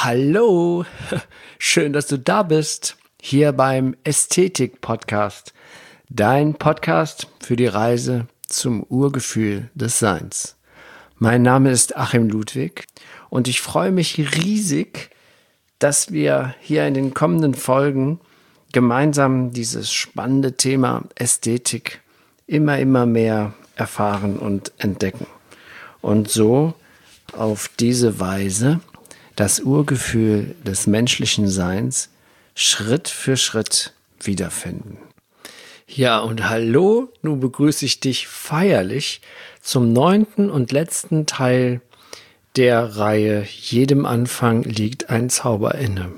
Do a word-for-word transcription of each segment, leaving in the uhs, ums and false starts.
Hallo, schön, dass du da bist, hier beim Ästhetik-Podcast, dein Podcast für die Reise zum Urgefühl des Seins. Mein Name ist Achim Ludwig und ich freue mich riesig, dass wir hier in den kommenden Folgen gemeinsam dieses spannende Thema Ästhetik immer, immer mehr erfahren und entdecken. Und so auf diese Weise das Urgefühl des menschlichen Seins Schritt für Schritt wiederfinden. Ja, und hallo, nun begrüße ich dich feierlich zum neunten und letzten Teil der Reihe Jedem Anfang liegt ein Zauber inne.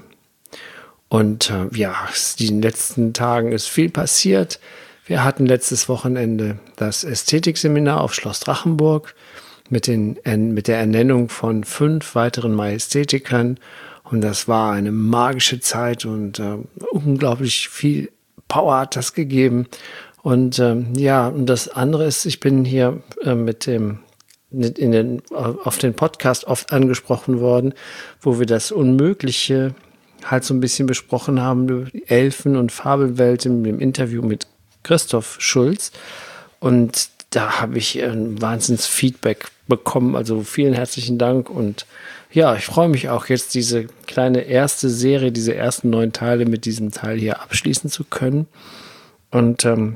Und äh, ja, in den letzten Tagen ist viel passiert. Wir hatten letztes Wochenende das Ästhetikseminar auf Schloss Drachenburg mit, den, mit der Ernennung von fünf weiteren Majestätikern. Und das war eine magische Zeit und äh, unglaublich viel Power hat das gegeben. Und ähm, ja, und das andere ist, ich bin hier äh, mit dem in den, auf den Podcast oft angesprochen worden, wo wir das Unmögliche halt so ein bisschen besprochen haben, über die Elfen- und Fabelwelt im, im Interview mit Christoph Schulz. Und da habe ich ein Wahnsinns-Feedback bekommen. Also vielen herzlichen Dank. Und ja, ich freue mich auch jetzt, diese kleine erste Serie, diese ersten neun Teile mit diesem Teil hier abschließen zu können. Und, ähm,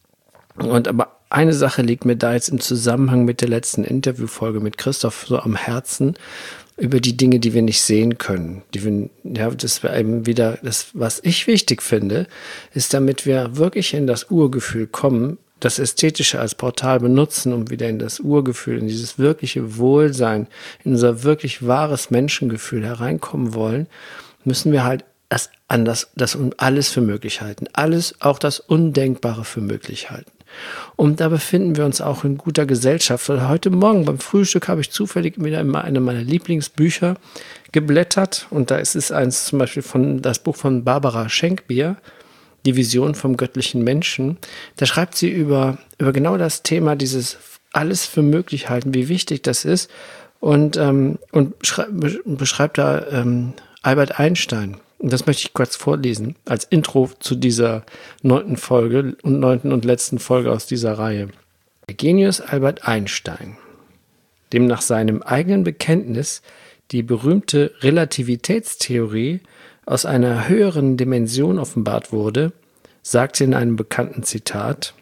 und aber eine Sache liegt mir da jetzt im Zusammenhang mit der letzten Interviewfolge mit Christoph so am Herzen, über die Dinge, die wir nicht sehen können. Die wir, ja, das wäre eben wieder, das, was ich wichtig finde, ist, damit wir wirklich in das Urgefühl kommen, das Ästhetische als Portal benutzen, um wieder in das Urgefühl, in dieses wirkliche Wohlsein, in unser wirklich wahres Menschengefühl hereinkommen wollen, müssen wir halt das, an das, das alles für möglich halten. Alles, auch das Undenkbare für möglich halten. Und da befinden wir uns auch in guter Gesellschaft. Weil heute Morgen beim Frühstück habe ich zufällig wieder in einem meiner Lieblingsbücher geblättert. Und da ist es eins zum Beispiel von das Buch von Barbara Schenkbier, Die Vision vom göttlichen Menschen. Da schreibt sie über, über genau das Thema, dieses alles für möglich halten, wie wichtig das ist. Und, ähm, und beschreibt da ähm, Albert Einstein. Und das möchte ich kurz vorlesen, als Intro zu dieser neunten Folge und neunten und letzten Folge aus dieser Reihe. Der Genius Albert Einstein, dem nach seinem eigenen Bekenntnis die berühmte Relativitätstheorie aus einer höheren Dimension offenbart wurde, sagte in einem bekannten Zitat: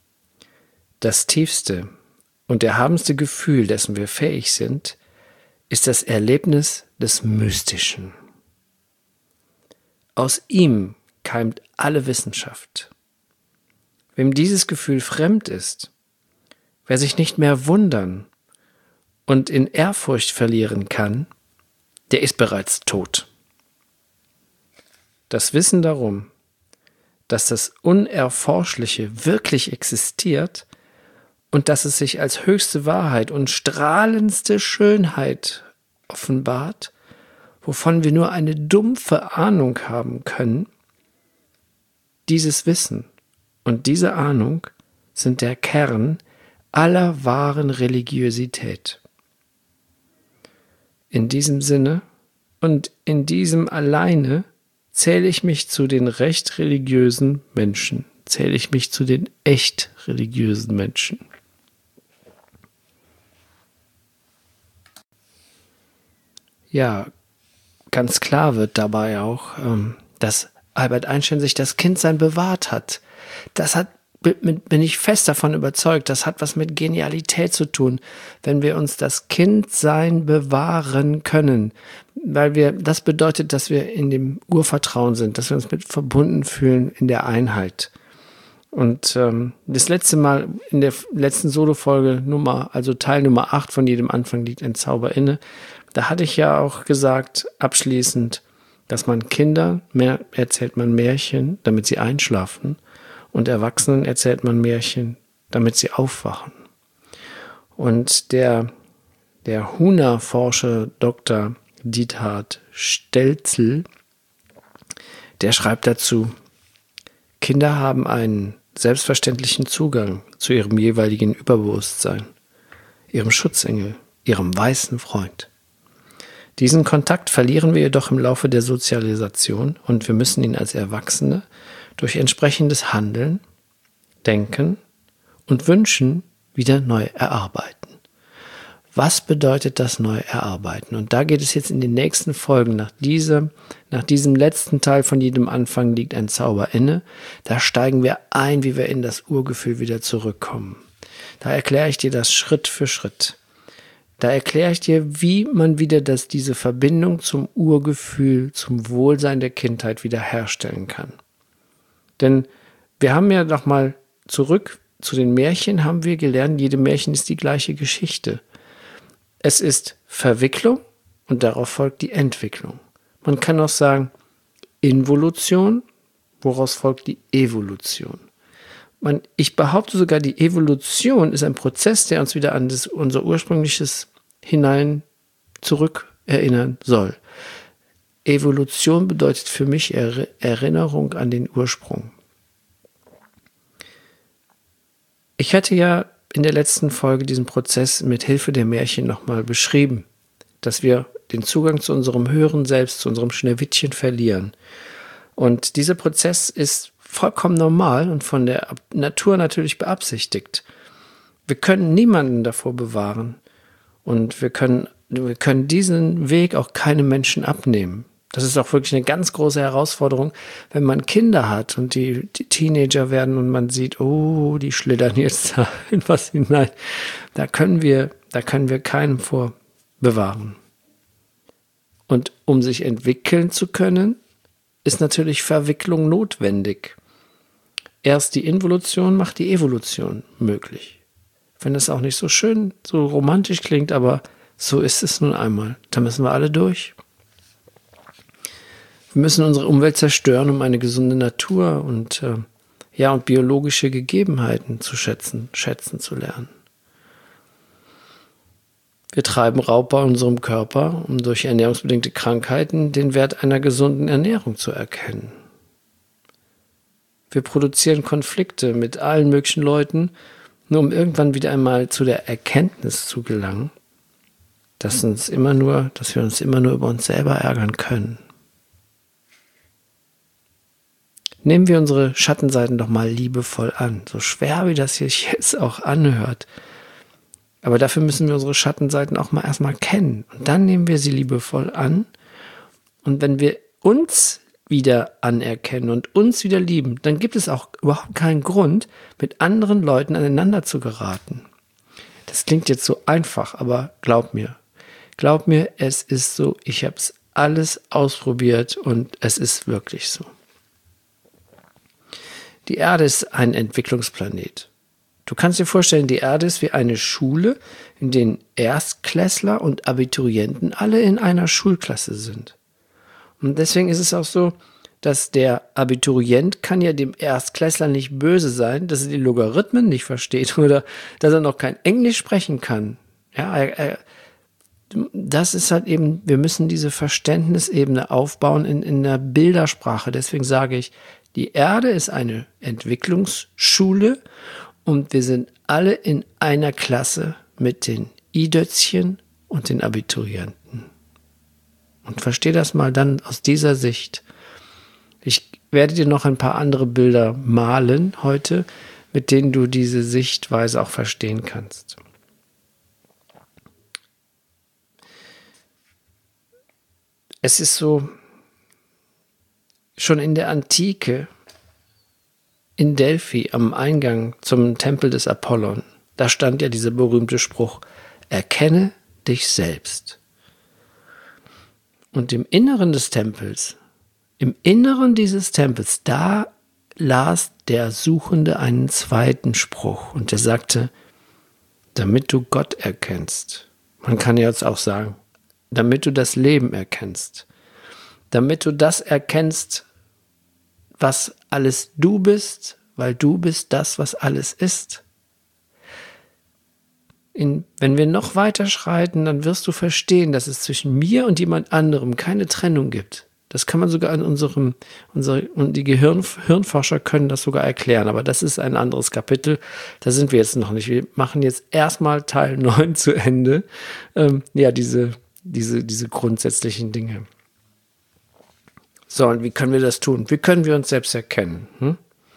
Das tiefste und erhabenste Gefühl, dessen wir fähig sind, ist das Erlebnis des Mystischen. Aus ihm keimt alle Wissenschaft. Wem dieses Gefühl fremd ist, wer sich nicht mehr wundern und in Ehrfurcht verlieren kann, der ist bereits tot. Das Wissen darum, dass das Unerforschliche wirklich existiert und dass es sich als höchste Wahrheit und strahlendste Schönheit offenbart, wovon wir nur eine dumpfe Ahnung haben können, dieses Wissen und diese Ahnung sind der Kern aller wahren Religiosität. In diesem Sinne und in diesem alleine zähle ich mich zu den recht religiösen Menschen, zähle ich mich zu den echt religiösen Menschen. Ja, ganz klar wird dabei auch, dass Albert Einstein sich das Kindsein bewahrt hat. Das hat, bin ich fest davon überzeugt, das hat was mit Genialität zu tun, wenn wir uns das Kindsein bewahren können. Weil wir, das bedeutet, dass wir in dem Urvertrauen sind, dass wir uns mit verbunden fühlen in der Einheit. Und ähm, das letzte Mal in der letzten Solo-Folge Nummer, also Teil Nummer acht von Jedem Anfang liegt ein Zauber inne, da hatte ich ja auch gesagt, abschließend, dass man Kindern mehr erzählt man Märchen, damit sie einschlafen, und Erwachsenen erzählt man Märchen, damit sie aufwachen. Und der, der Huna-Forscher Doktor Diethard Stelzel, der schreibt dazu: Kinder haben einen selbstverständlichen Zugang zu ihrem jeweiligen Überbewusstsein, ihrem Schutzengel, ihrem weißen Freund. Diesen Kontakt verlieren wir jedoch im Laufe der Sozialisation und wir müssen ihn als Erwachsene durch entsprechendes Handeln, Denken und Wünschen wieder neu erarbeiten. Was bedeutet das neu erarbeiten? Und da geht es jetzt in den nächsten Folgen, nach diesem, nach diesem letzten Teil von jedem Anfang liegt ein Zauber inne. Da steigen wir ein, wie wir in das Urgefühl wieder zurückkommen. Da erkläre ich dir das Schritt für Schritt. Da erkläre ich dir, wie man wieder das, diese Verbindung zum Urgefühl, zum Wohlsein der Kindheit wieder herstellen kann. Denn wir haben ja noch mal zurück zu den Märchen, haben wir gelernt, jede Märchen ist die gleiche Geschichte. Es ist Verwicklung und darauf folgt die Entwicklung. Man kann auch sagen Involution, woraus folgt die Evolution. Man, ich behaupte sogar, die Evolution ist ein Prozess, der uns wieder an das, unser ursprüngliches hinein zurück erinnern soll. Evolution bedeutet für mich er, Erinnerung an den Ursprung. Ich hatte ja in der letzten Folge diesen Prozess mit Hilfe der Märchen nochmal beschrieben, dass wir den Zugang zu unserem höheren Selbst, zu unserem Schneewittchen verlieren. Und dieser Prozess ist vollkommen normal und von der Natur natürlich beabsichtigt. Wir können niemanden davor bewahren und wir können, wir können diesen Weg auch keinem Menschen abnehmen. Das ist auch wirklich eine ganz große Herausforderung, wenn man Kinder hat und die, die Teenager werden und man sieht, oh, die schlittern jetzt da in was hinein. Da können wir, da können wir keinem vor bewahren. Und um sich entwickeln zu können, ist natürlich Verwicklung notwendig. Erst die Involution macht die Evolution möglich. Wenn es auch nicht so schön, so romantisch klingt, aber so ist es nun einmal. Da müssen wir alle durch. Wir müssen unsere Umwelt zerstören, um eine gesunde Natur und, äh, ja, und biologische Gegebenheiten zu schätzen, schätzen zu lernen. Wir treiben Raubbau in unserem Körper, um durch ernährungsbedingte Krankheiten den Wert einer gesunden Ernährung zu erkennen. Wir produzieren Konflikte mit allen möglichen Leuten, nur um irgendwann wieder einmal zu der Erkenntnis zu gelangen, dass uns immer nur, dass wir uns immer nur über uns selber ärgern können. Nehmen wir unsere Schattenseiten doch mal liebevoll an, so schwer wie das sich jetzt auch anhört. Aber dafür müssen wir unsere Schattenseiten auch mal erstmal kennen. Und dann nehmen wir sie liebevoll an. Und wenn wir uns wieder anerkennen und uns wieder lieben, dann gibt es auch überhaupt keinen Grund, mit anderen Leuten aneinander zu geraten. Das klingt jetzt so einfach, aber glaub mir. Glaub mir, es ist so. Ich habe es alles ausprobiert und es ist wirklich so. Die Erde ist ein Entwicklungsplanet. Du kannst dir vorstellen, die Erde ist wie eine Schule, in der Erstklässler und Abiturienten alle in einer Schulklasse sind. Und deswegen ist es auch so, dass der Abiturient kann ja dem Erstklässler nicht böse sein, dass er die Logarithmen nicht versteht oder dass er noch kein Englisch sprechen kann. Ja, er, er, das ist halt eben, wir müssen diese Verständnisebene aufbauen in, in der Bildersprache. Deswegen sage ich, die Erde ist eine Entwicklungsschule und wir sind alle in einer Klasse mit den I-Dötzchen und den Abiturienten. Und versteh das mal dann aus dieser Sicht. Ich werde dir noch ein paar andere Bilder malen heute, mit denen du diese Sichtweise auch verstehen kannst. Es ist so, schon in der Antike, in Delphi, am Eingang zum Tempel des Apollon, da stand ja dieser berühmte Spruch, erkenne dich selbst. Und im Inneren des Tempels, im Inneren dieses Tempels, da las der Suchende einen zweiten Spruch und der sagte, damit du Gott erkennst. Man kann jetzt auch sagen, damit du das Leben erkennst. Damit du das erkennst, was alles du bist, weil du bist das, was alles ist. In, wenn wir noch weiter schreiten, dann wirst du verstehen, dass es zwischen mir und jemand anderem keine Trennung gibt. Das kann man sogar an unserem, unsere, und die Gehirn, Hirnforscher können das sogar erklären, aber das ist ein anderes Kapitel, da sind wir jetzt noch nicht. Wir machen jetzt erstmal Teil neun zu Ende. Ähm, ja, diese diese, diese grundsätzlichen Dinge. So, und wie können wir das tun? Wie können wir uns selbst erkennen? Hm?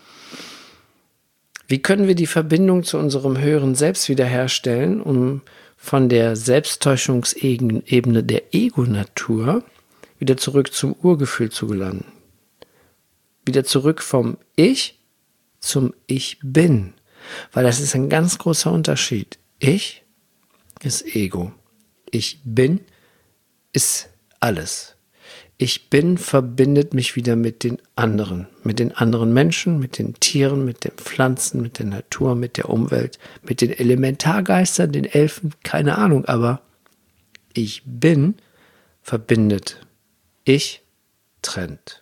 Wie können wir die Verbindung zu unserem höheren Selbst wiederherstellen, um von der Selbsttäuschungsebene der Ego-Natur wieder zurück zum Urgefühl zu gelangen? Wieder zurück vom Ich zum Ich Bin. Weil das ist ein ganz großer Unterschied. Ich ist Ego. Ich Bin ist alles. Ich Bin verbindet mich wieder mit den anderen, mit den anderen Menschen, mit den Tieren, mit den Pflanzen, mit der Natur, mit der Umwelt, mit den Elementargeistern, den Elfen, keine Ahnung, aber ich Bin verbindet. Ich trennt.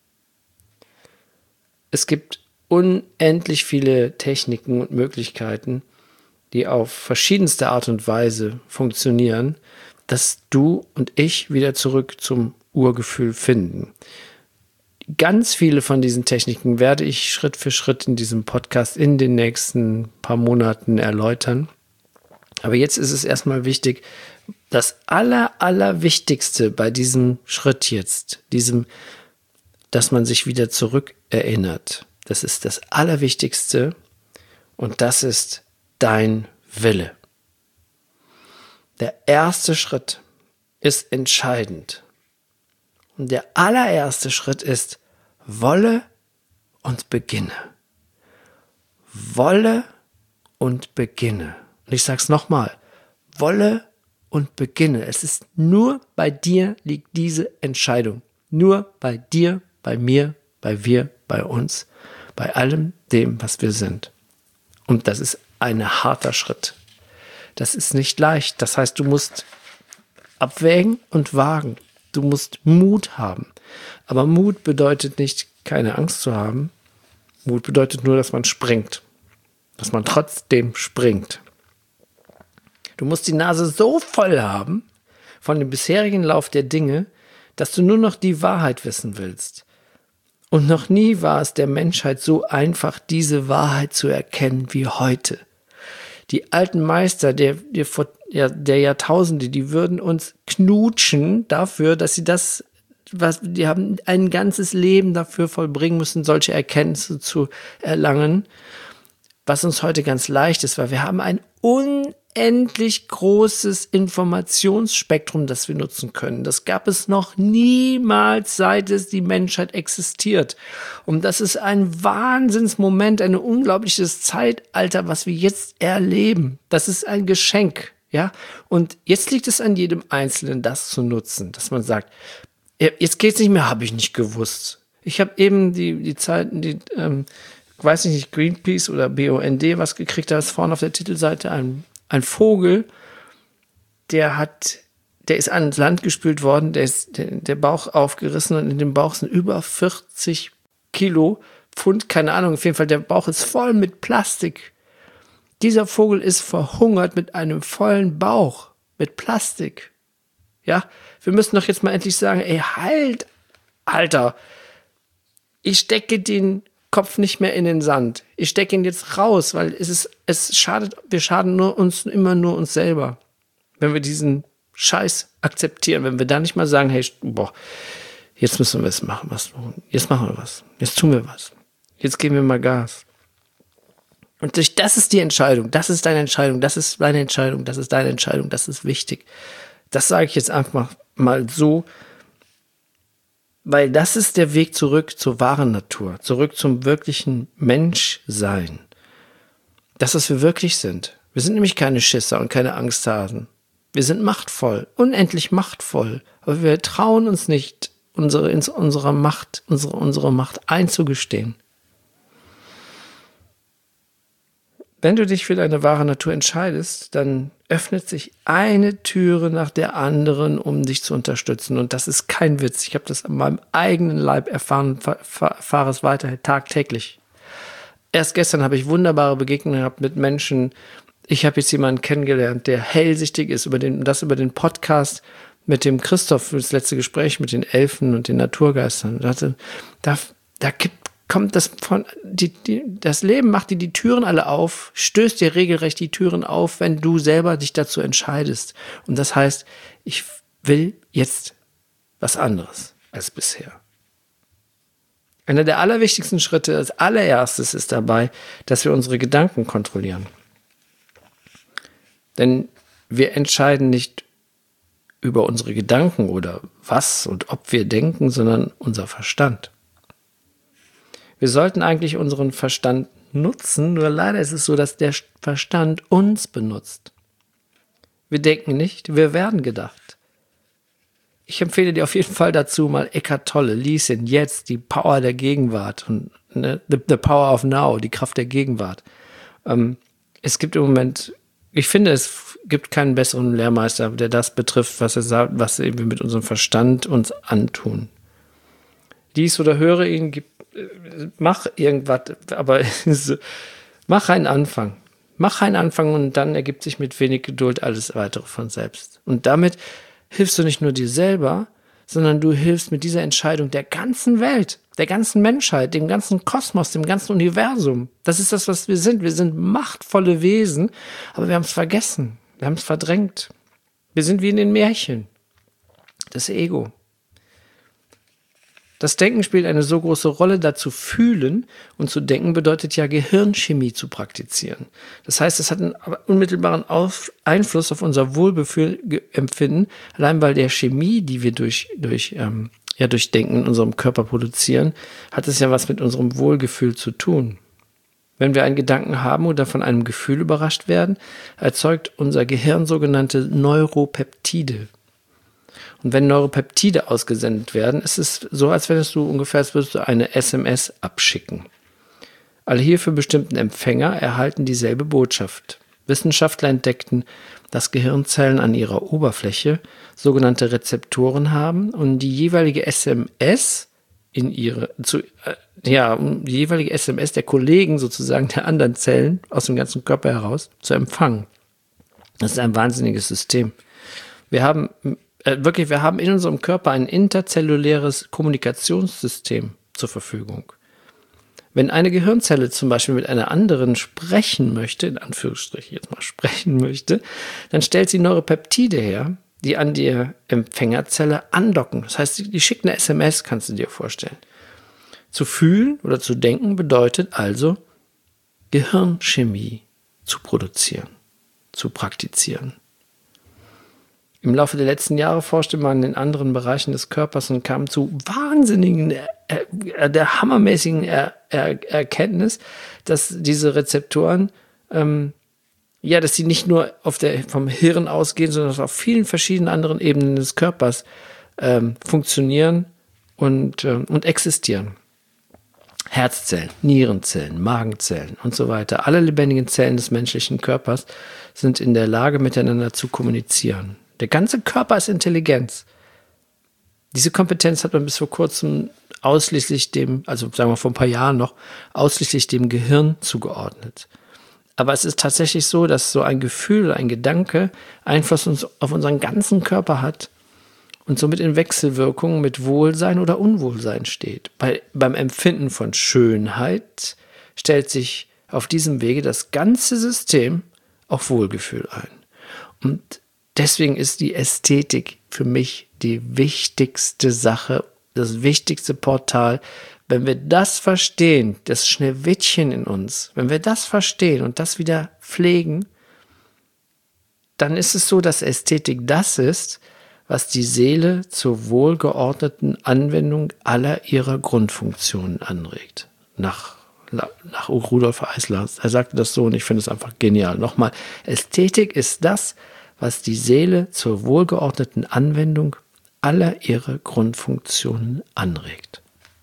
Es gibt unendlich viele Techniken und Möglichkeiten, die auf verschiedenste Art und Weise funktionieren, dass du und ich wieder zurück zum Urgefühl finden. Ganz viele von diesen Techniken werde ich Schritt für Schritt in diesem Podcast in den nächsten paar Monaten erläutern. Aber jetzt ist es erstmal wichtig, das aller, aller Wichtigste bei diesem Schritt jetzt, diesem, dass man sich wieder zurück erinnert. Das ist das Allerwichtigste und das ist dein Wille. Der erste Schritt ist entscheidend. Und der allererste Schritt ist, wolle und beginne. Wolle und beginne. Und ich sage es nochmal, wolle und beginne. Es ist nur bei dir liegt diese Entscheidung. Nur bei dir, bei mir, bei wir, bei uns, bei allem dem, was wir sind. Und das ist ein harter Schritt. Das ist nicht leicht. Das heißt, du musst abwägen und wagen. Du musst Mut haben. Aber Mut bedeutet nicht, keine Angst zu haben. Mut bedeutet nur, dass man springt. Dass man trotzdem springt. Du musst die Nase so voll haben von dem bisherigen Lauf der Dinge, dass du nur noch die Wahrheit wissen willst. Und noch nie war es der Menschheit so einfach, diese Wahrheit zu erkennen wie heute. Die alten Meister der, der, der, der Jahrtausende, die würden uns knutschen dafür, dass sie das, was, die haben ein ganzes Leben dafür vollbringen müssen, solche Erkenntnisse zu erlangen, was uns heute ganz leicht ist, weil wir haben ein unendlich großes Informationsspektrum, das wir nutzen können. Das gab es noch niemals, seit es die Menschheit existiert. Und das ist ein Wahnsinnsmoment, ein unglaubliches Zeitalter, was wir jetzt erleben. Das ist ein Geschenk, ja. Und jetzt liegt es an jedem Einzelnen, das zu nutzen, dass man sagt, jetzt geht's nicht mehr, habe ich nicht gewusst. Ich habe eben die die Zeiten, die ähm, weiß ich nicht, Greenpeace oder B U N D was gekriegt, da ist vorne auf der Titelseite ein Ein Vogel, der hat, der ist ans Land gespült worden, der ist der, der Bauch aufgerissen und in dem Bauch sind über vierzig Kilo Pfund, keine Ahnung, auf jeden Fall, der Bauch ist voll mit Plastik. Dieser Vogel ist verhungert mit einem vollen Bauch, mit Plastik. Ja, wir müssen doch jetzt mal endlich sagen, ey, halt, Alter, ich stecke den Kopf nicht mehr in den Sand. Ich stecke ihn jetzt raus, weil es ist, es schadet, wir schaden nur uns, immer nur uns selber. Wenn wir diesen Scheiß akzeptieren, wenn wir da nicht mal sagen, hey, boah, jetzt müssen wir es machen, was, jetzt machen wir was, jetzt tun wir was, jetzt geben wir mal Gas. Und durch, das ist die Entscheidung, das ist deine Entscheidung, das ist meine Entscheidung, das ist deine Entscheidung, das ist wichtig. Das sage ich jetzt einfach mal so, weil das ist der Weg zurück zur wahren Natur, zurück zum wirklichen Menschsein. Das, was wir wirklich sind. Wir sind nämlich keine Schisser und keine Angsthasen. Wir sind machtvoll, unendlich machtvoll, aber wir trauen uns nicht, unsere, unsere Macht, unsere, unsere Macht einzugestehen. Wenn du dich für deine wahre Natur entscheidest, dann öffnet sich eine Türe nach der anderen, um dich zu unterstützen. Und das ist kein Witz. Ich habe das an meinem eigenen Leib erfahren und erfahre es weiterhin tagtäglich. Erst gestern habe ich wunderbare Begegnungen gehabt mit Menschen. Ich habe jetzt jemanden kennengelernt, der hellsichtig ist, über den, das über den Podcast mit dem Christoph, das letzte Gespräch mit den Elfen und den Naturgeistern. Da, da, da gibt kommt das von, die, die, das Leben macht dir die Türen alle auf, stößt dir regelrecht die Türen auf, wenn du selber dich dazu entscheidest. Und das heißt, ich will jetzt was anderes als bisher. Einer der allerwichtigsten Schritte als allererstes ist dabei, dass wir unsere Gedanken kontrollieren. Denn wir entscheiden nicht über unsere Gedanken oder was und ob wir denken, sondern unser Verstand. Wir sollten eigentlich unseren Verstand nutzen, nur leider ist es so, dass der Verstand uns benutzt. Wir denken nicht, wir werden gedacht. Ich empfehle dir auf jeden Fall dazu mal Eckhart Tolle, lies ihn jetzt, die Power der Gegenwart und ne, the, the Power of Now, die Kraft der Gegenwart. Ähm, es gibt im Moment, ich finde, es gibt keinen besseren Lehrmeister, der das betrifft, was er sagt, was wir mit unserem Verstand uns antun. Lies oder höre ihn, gib, mach irgendwas, aber mach einen Anfang. Mach einen Anfang und dann ergibt sich mit wenig Geduld alles weitere von selbst. Und damit hilfst du nicht nur dir selber, sondern du hilfst mit dieser Entscheidung der ganzen Welt, der ganzen Menschheit, dem ganzen Kosmos, dem ganzen Universum. Das ist das, was wir sind. Wir sind machtvolle Wesen, aber wir haben es vergessen. Wir haben es verdrängt. Wir sind wie in den Märchen. Das Ego. Das Denken spielt eine so große Rolle, dazu fühlen und zu denken bedeutet ja Gehirnchemie zu praktizieren. Das heißt, es hat einen unmittelbaren Einfluss auf unser Wohlbefinden, allein weil der Chemie, die wir durch, durch, ähm, ja, durch Denken in unserem Körper produzieren, hat es ja was mit unserem Wohlgefühl zu tun. Wenn wir einen Gedanken haben oder von einem Gefühl überrascht werden, erzeugt unser Gehirn sogenannte Neuropeptide. Und wenn Neuropeptide ausgesendet werden, ist es so, als wenn du ungefähr, als würdest du eine S M S abschicken. Alle hierfür bestimmten Empfänger erhalten dieselbe Botschaft. Wissenschaftler entdeckten, dass Gehirnzellen an ihrer Oberfläche sogenannte Rezeptoren haben und die jeweilige S M S in ihre, zu, äh, ja, die jeweilige S M S der Kollegen sozusagen der anderen Zellen aus dem ganzen Körper heraus zu empfangen. Das ist ein wahnsinniges System. Wir haben Wirklich, wir haben in unserem Körper ein interzelluläres Kommunikationssystem zur Verfügung. Wenn eine Gehirnzelle zum Beispiel mit einer anderen sprechen möchte, in Anführungsstrichen jetzt mal sprechen möchte, dann stellt sie Neuropeptide her, die an die Empfängerzelle andocken. Das heißt, die schickt eine S M S, kannst du dir vorstellen. Zu fühlen oder zu denken bedeutet also, Gehirnchemie zu produzieren, zu praktizieren. Im Laufe der letzten Jahre forschte man in anderen Bereichen des Körpers und kam zu wahnsinnigen, äh, der hammermäßigen er, er, Erkenntnis, dass diese Rezeptoren, ähm, ja, dass sie nicht nur auf der, vom Hirn ausgehen, sondern auf vielen verschiedenen anderen Ebenen des Körpers ähm, funktionieren und, ähm, und existieren. Herzzellen, Nierenzellen, Magenzellen und so weiter. Alle lebendigen Zellen des menschlichen Körpers sind in der Lage, miteinander zu kommunizieren. Der ganze Körper ist Intelligenz. Diese Kompetenz hat man bis vor kurzem ausschließlich dem, also sagen wir vor ein paar Jahren noch, ausschließlich dem Gehirn zugeordnet. Aber es ist tatsächlich so, dass so ein Gefühl, ein Gedanke Einfluss auf unseren ganzen Körper hat und somit in Wechselwirkung mit Wohlsein oder Unwohlsein steht. Bei, beim Empfinden von Schönheit stellt sich auf diesem Wege das ganze System auf Wohlgefühl ein. Und deswegen ist die Ästhetik für mich die wichtigste Sache, das wichtigste Portal. Wenn wir das verstehen, das Schneewittchen in uns, wenn wir das verstehen und das wieder pflegen, dann ist es so, dass Ästhetik das ist, was die Seele zur wohlgeordneten Anwendung aller ihrer Grundfunktionen anregt. Nach, nach Rudolf Eisler, er sagte das so und ich finde es einfach genial. Nochmal, Ästhetik ist das, was die Seele zur wohlgeordneten Anwendung aller ihrer Grundfunktionen anregt.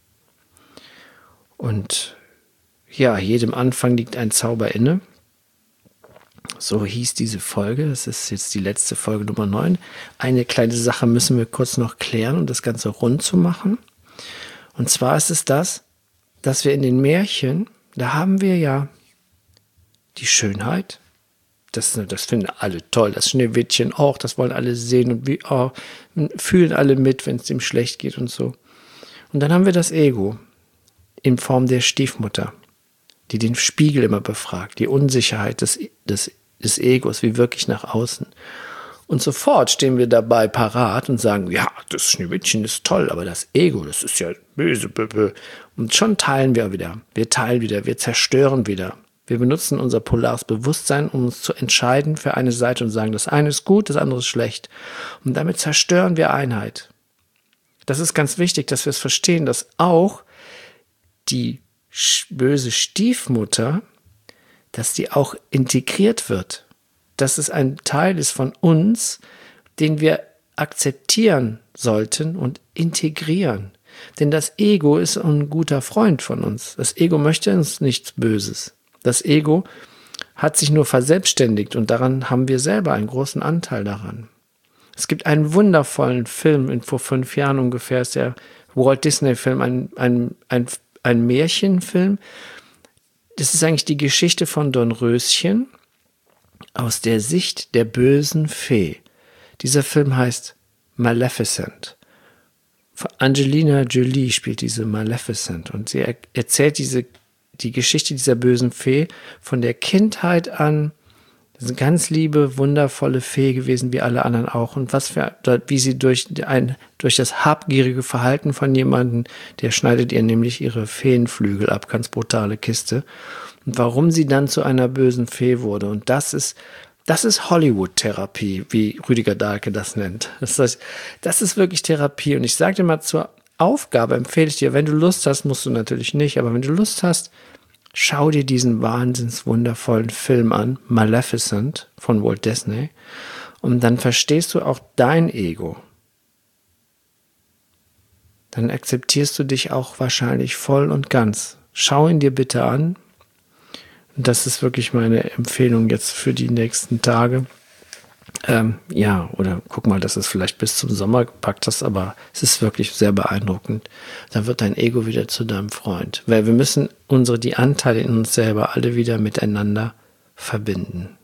Und ja, jedem Anfang liegt ein Zauber inne. So hieß diese Folge. Das ist jetzt die letzte Folge Nummer neun. Eine kleine Sache müssen wir kurz noch klären, um das Ganze rund zu machen. Und zwar ist es das, dass wir in den Märchen, da haben wir ja die Schönheit. Das, das finden alle toll, das Schneewittchen auch, das wollen alle sehen und wie, oh, fühlen alle mit, wenn es dem schlecht geht und so. Und dann haben wir das Ego in Form der Stiefmutter, die den Spiegel immer befragt, die Unsicherheit des, des, des Egos, wie wirklich nach außen. Und sofort stehen wir dabei parat und sagen, ja, das Schneewittchen ist toll, aber das Ego, das ist ja böse, böse. Und schon teilen wir wieder. Wir teilen wieder, wir zerstören wieder. Wir benutzen unser polares Bewusstsein, um uns zu entscheiden für eine Seite und sagen, das eine ist gut, das andere ist schlecht. Und damit zerstören wir Einheit. Das ist ganz wichtig, dass wir es verstehen, dass auch die böse Stiefmutter, dass die auch integriert wird. Dass es ein Teil ist von uns, den wir akzeptieren sollten und integrieren. Denn das Ego ist ein guter Freund von uns. Das Ego möchte uns nichts Böses. Das Ego hat sich nur verselbstständigt und daran haben wir selber einen großen Anteil daran. Es gibt einen wundervollen Film, vor fünf Jahren ungefähr ist der Walt Disney Film, ein, ein, ein, ein Märchenfilm. Das ist eigentlich die Geschichte von Dornröschen aus der Sicht der bösen Fee. Dieser Film heißt Maleficent. Angelina Jolie spielt diese Maleficent und sie er- erzählt diese, die Geschichte dieser bösen Fee von der Kindheit an. Das ist eine ganz liebe, wundervolle Fee gewesen, wie alle anderen auch. Und was für, wie sie durch, ein, durch das habgierige Verhalten von jemandem, der schneidet ihr nämlich ihre Feenflügel ab, ganz brutale Kiste. Und warum sie dann zu einer bösen Fee wurde. Und das ist, das ist Hollywood-Therapie, wie Rüdiger Dahlke das nennt. Das heißt, das ist wirklich Therapie. Und ich sage dir mal, zur Aufgabe empfehle ich dir, wenn du Lust hast, musst du natürlich nicht, aber wenn du Lust hast, schau dir diesen wahnsinns wundervollen Film an, Maleficent von Walt Disney. Und dann verstehst du auch dein Ego. Dann akzeptierst du dich auch wahrscheinlich voll und ganz. Schau ihn dir bitte an. Und das ist wirklich meine Empfehlung jetzt für die nächsten Tage. Ähm, ja, oder guck mal, dass es vielleicht bis zum Sommer gepackt hast, aber es ist wirklich sehr beeindruckend. Dann wird dein Ego wieder zu deinem Freund. Weil wir müssen unsere, die Anteile in uns selber alle wieder miteinander verbinden.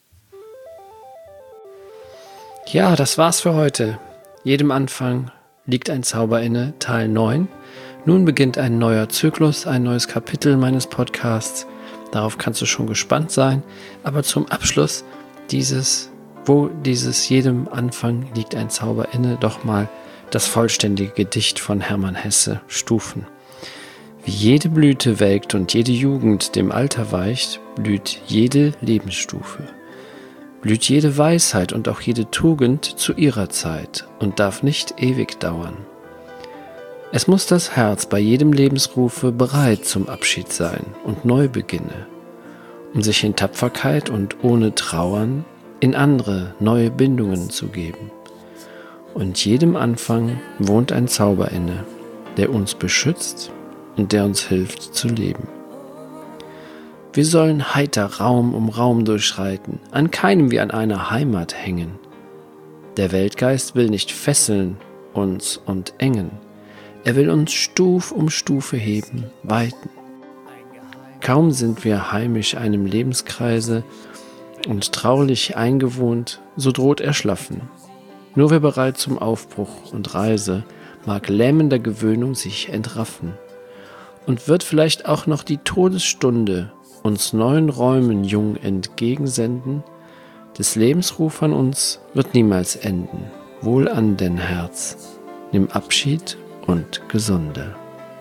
Ja, das war's für heute. Jedem Anfang liegt ein Zauber inne, Teil neun. Nun beginnt ein neuer Zyklus, ein neues Kapitel meines Podcasts. Darauf kannst du schon gespannt sein. Aber zum Abschluss dieses, wo dieses jedem Anfang liegt ein Zauber inne, doch mal das vollständige Gedicht von Hermann Hesse, Stufen. Wie jede Blüte welkt und jede Jugend dem Alter weicht, blüht jede Lebensstufe. Blüht jede Weisheit und auch jede Tugend zu ihrer Zeit und darf nicht ewig dauern. Es muss das Herz bei jedem Lebensrufe bereit zum Abschied sein und Neubeginne, um sich in Tapferkeit und ohne Trauern in andere neue Bindungen zu geben. Und jedem Anfang wohnt ein Zauber inne, der uns beschützt und der uns hilft zu leben. Wir sollen heiter Raum um Raum durchschreiten, an keinem wie an einer Heimat hängen. Der Weltgeist will nicht fesseln uns und engen. Er will uns Stuf um Stufe heben, weiten. Kaum sind wir heimisch einem Lebenskreise und traulich eingewohnt, so droht Erschlaffen. Nur wer bereit zum Aufbruch und Reise, mag lähmender Gewöhnung sich entraffen. Und wird vielleicht auch noch die Todesstunde uns neuen Räumen jung entgegensenden, des Lebensruf an uns wird niemals enden. Wohl an denn Herz, nimm Abschied und Gesunde.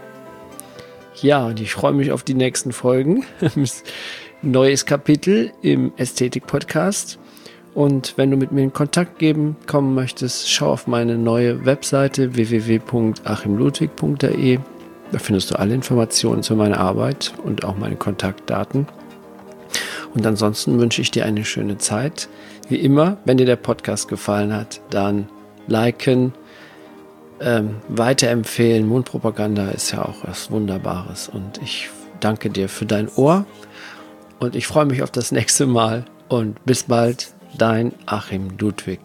Ja, und ich freue mich auf die nächsten Folgen. Neues Kapitel im Ästhetik-Podcast. Und wenn du mit mir in Kontakt geben kommen möchtest, schau auf meine neue Webseite w w w punkt achim ludwig punkt d e. Da findest du alle Informationen zu meiner Arbeit und auch meine Kontaktdaten. Und ansonsten wünsche ich dir eine schöne Zeit. Wie immer, wenn dir der Podcast gefallen hat, dann liken, ähm, weiterempfehlen. Mundpropaganda ist ja auch was Wunderbares. Und ich danke dir für dein Ohr. Und ich freue mich auf das nächste Mal. Und bis bald, dein Achim Ludwig.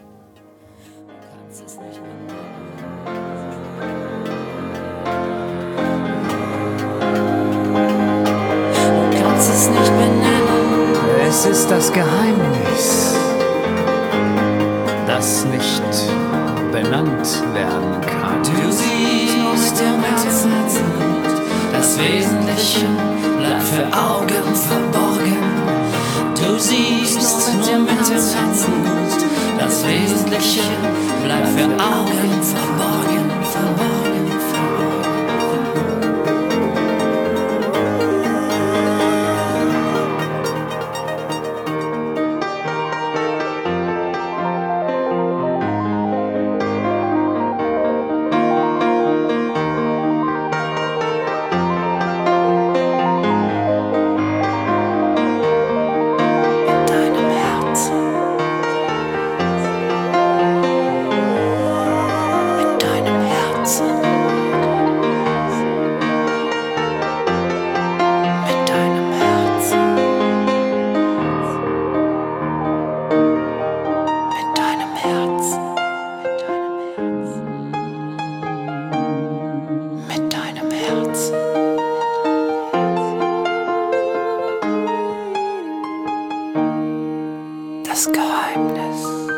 Es ist das Geheimnis, das nicht benannt werden kann. Du siehst im Herzen, das Wesentliche bleibt für Augen verborgen. Du siehst nur mit dem Herzen, Geheimnis.